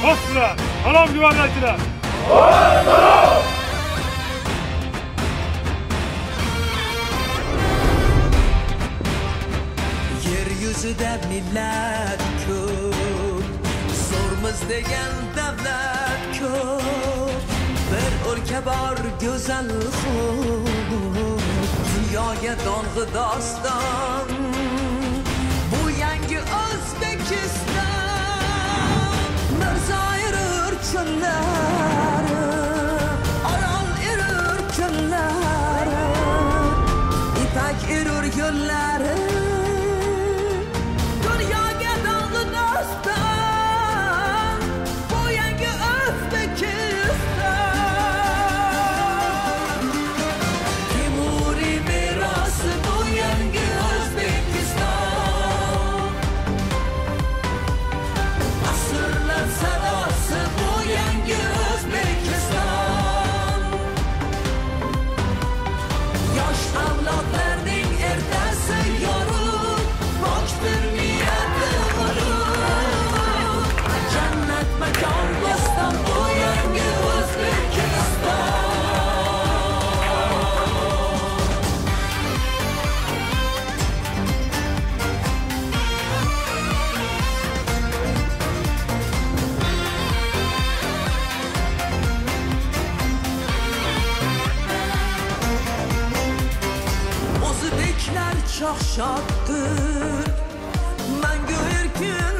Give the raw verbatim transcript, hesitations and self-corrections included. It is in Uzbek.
Bosdilar. Salom gubernachilar. Yer yuzida millat ko'p, zo'rmiz degan davlat ko'p. Bir o'lka bor go'zal xub, dunyoga dong'i doston. Bu yangi O'zbekiston. Mirzo erur kunlari, Orol erur kunlari, Ipak erur yo'llari. Dunyoga dong'i doston. Bu yangi O'zbekiston. Temuriy merosi bu yangi O'zbekiston. Asrlar sadosi bu yangi O'zbekiston. Yosh avlodlarning ertasi yorug', pokdir niyati g'urur. Jannat makon bo'ston bu yangi O'zbekiston. O'zbeklar cho'xshoddir, mangu erkin